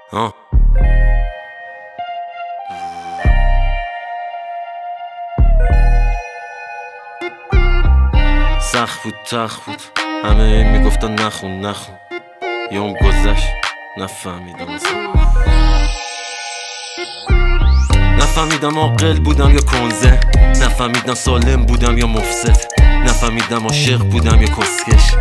سخت بود تخت بود، همه میگفتن نخون یوم گذشت نفهمیدم نفهمیدم عاقل بودم یا کنزه، نفهمیدم سالم بودم یا مفسد، نفهمیدم عاشق بودم یا کسکش،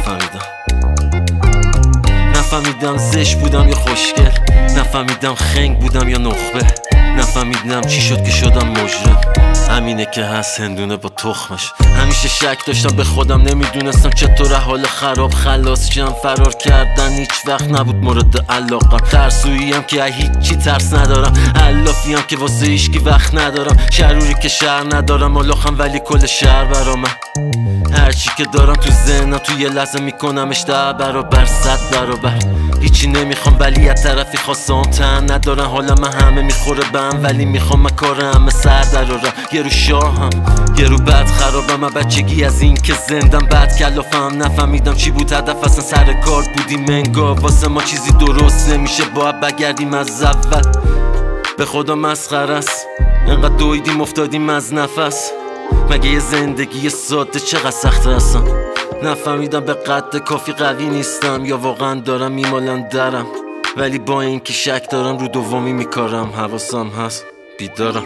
نفهمیدم زشت بودم یا خوشگل، نفهمیدم خنگ بودم یا نخبه، نفهمیدم چی شد که شدم مجرم. همینه که هست هندونه با تخمش. همیشه شک داشتم به خودم، نمیدونستم چطور حال خراب خلاص شم. فرار کردن هیچ وقت نبود مورد علاقم. ترسوییم که هیچی ترس ندارم، علافیم که واسه هیچکی وقت ندارم، شروری که شهر ندارم، ملاخم ولی کل شهر برام. هرچی که دارم تو ذهنم تو یه لحظه میکنمش 10 برابر 100 برابر. هیچی نمیخوام ولی از طرفی خواستم تن ندارن. حالا من همه میخوره بهم ولی میخوام من کار همه سر درارم. یه رو شاهم یه رو بد خرابم. من بچگی از این که زندم بد کلافم، نفهمیدم چی بود هدف، اصلا سر کار بودیم انگار. واسه ما چیزی درست نمیشه باید بگردیم از اول. به خدا مسخره است انقدر دویدیم افتادیم از نفس. مگه یه زندگی ساده چقدر سخته هستم. نفهمیدم به قد کافی قوی نیستم یا واقعا دارم میمالم درم. ولی با این که شک دارم رو دومی میکارم. حواسم هست بیدارم.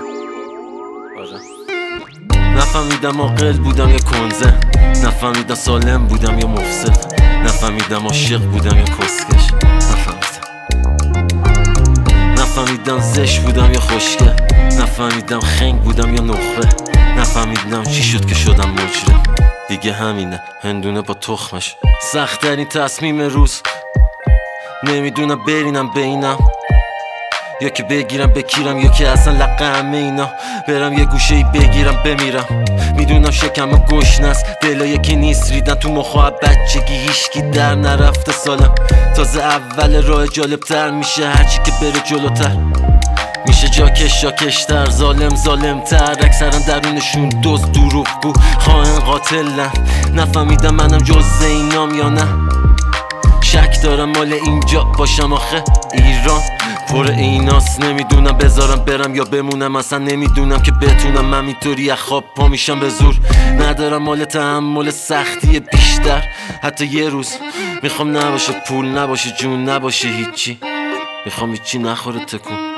نفهمیدم عاقل بودم یا کنزه، نفهمیدم سالم بودم یا مفسد، نفهمیدم عاشق بودم یا کسکش، نفهمیدم زشت بودم یا خوشگل، نفهمیدم خنگ بودم یا نخبه، نفهمیدم چی شد که شدم مجرم. دیگه همینه هندونه با تخمش. سخت‌ترین تصمیم روز، نمیدونم برینم بینم یا که بگیرم بکیرم یا که اصلا لقه همه اینا. برم یه گوشه ای بگیرم بمیرم. میدونم شکم گشنه است، دلایی که نیست ریدن تو مخا. بچگی هیچکی در نرفته سالم. تازه اول راه جالبتر میشه هرچی که بره جلوتر. میشه جاکشتر، ظالمتر. اکثرا درونشون دوست دروغگو خائن قاتلن. نفهمیدم منم جز اینام یا نه. شک دارم مال اینجا باشم آخه ایران پر ایناست. نمیدونم بذارم برم یا بمونم، اصلا نمیدونم که بتونم. من اینطوری از خواب پا میشم به زور. ندارم مال تحمل سختی بیشتر حتی یه روز. میخوام نباشه پول، نباشه جون، نباشه هیچی. میخوام هیچی نخوره تکون.